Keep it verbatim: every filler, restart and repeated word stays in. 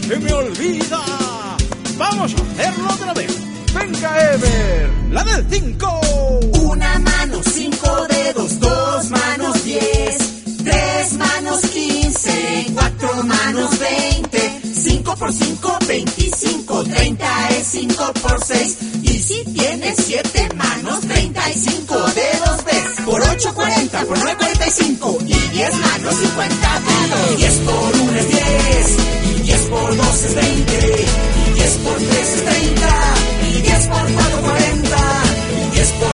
se me olvida. Vamos a hacerlo otra vez. Venga, Ever, la del cinco. Una mano, cinco dedos, dos manos, diez. Tres manos, quince. Cuatro manos, veinte. Cinco por cinco, veinticinco. Treinta es cinco por seis. Y si tienes siete manos, treinta y cinco dedos ves. Por ocho, cuarenta. Por nueve, cuarenta y cinco. Y diez manos, cincuenta dedos. Diez por uno es diez. Y diez por dos es veinte. Y diez por tres es treinta. Y diez por cuatro